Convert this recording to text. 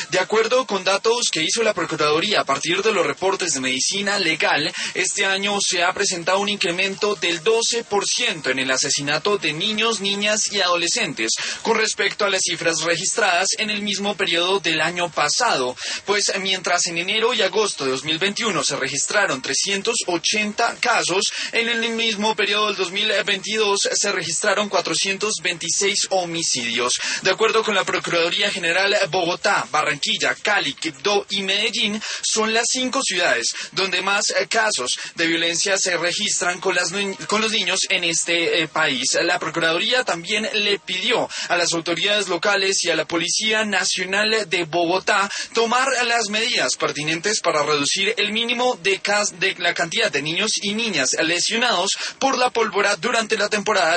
De acuerdo con datos que hizo la Procuraduría a partir de los reportes de medicina legal, este año se ha presentado un incremento del 12% en el asesinato de niños, niñas y adolescentes con respecto a las cifras registradas en el mismo periodo del año pasado, pues mientras en enero y agosto de 2021 se registraron 380 casos, en el mismo periodo del 2022 se registraron 426 homicidios. De acuerdo con la Procuraduría General, Bogotá, Barranquilla, Cali, Quibdó y Medellín son las 5 ciudades donde más casos de violencia se registran con los niños en este país. La Procuraduría también le pidió a las autoridades locales y a la Policía Nacional de Bogotá tomar las medidas pertinentes para reducir el mínimo de la cantidad de niños y niñas lesionados por la pólvora durante la temporada